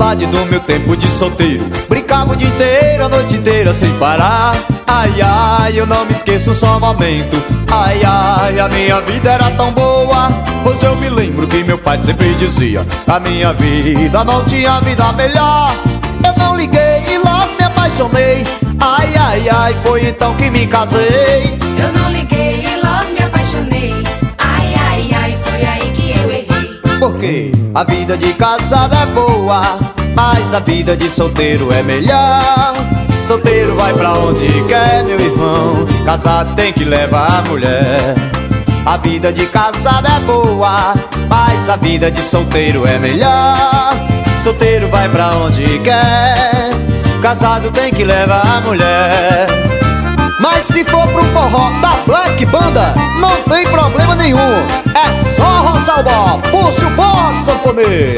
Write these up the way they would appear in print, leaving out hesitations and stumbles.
saudade do meu tempo de solteiro. Brincava o dia inteiro, a noite inteira sem parar. Ai, ai, eu não me esqueço um só momento. Ai, ai, a minha vida era tão boa. Pois eu me lembro que meu pai sempre dizia: a minha vida não tinha vida melhor. Eu não liguei e logo me apaixonei. Ai, ai, ai, foi então que me casei. Eu não liguei e logo me apaixonei. Ai, ai, ai, foi aí que eu errei. Porque a vida de casado é boa, mas a vida de solteiro é melhor. Solteiro vai pra onde quer, meu irmão. Casado tem que levar a mulher. A vida de casado é boa, mas a vida de solteiro é melhor. Solteiro vai pra onde quer. Casado tem que levar a mulher. Mas se for pro forró da Black Banda, não tem problema nenhum. É só roçar o bó, puxa o forte, sanfoneiro.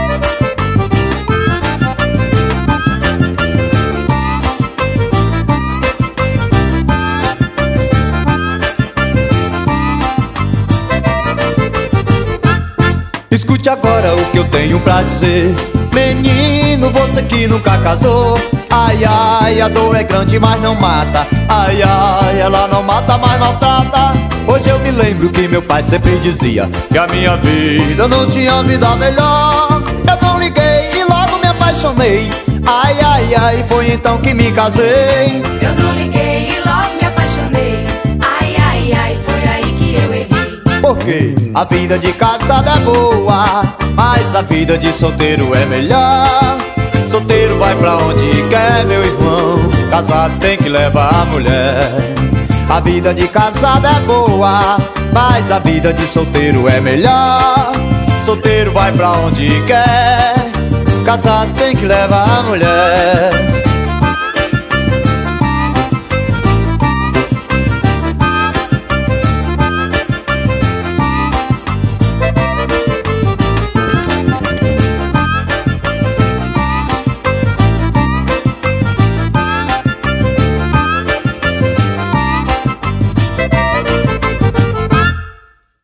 Escute agora o que eu tenho pra dizer. Menino, você que nunca casou. Ai, ai, a dor é grande, mas não mata. Ai, ai, ela não mata, mas maltrata. Hoje eu me lembro que meu pai sempre dizia que a minha vida não tinha vida melhor. Eu não liguei e logo me apaixonei. Ai, ai, ai, foi então que me casei. Eu não liguei e logo me apaixonei. Ai, ai, ai, foi aí que eu errei. Porque a vida de casado é boa, mas a vida de solteiro é melhor. Solteiro vai pra onde quer, meu irmão. Casado tem que levar a mulher. A vida de casado é boa, mas a vida de solteiro é melhor. Solteiro vai pra onde quer. Casado tem que levar a mulher.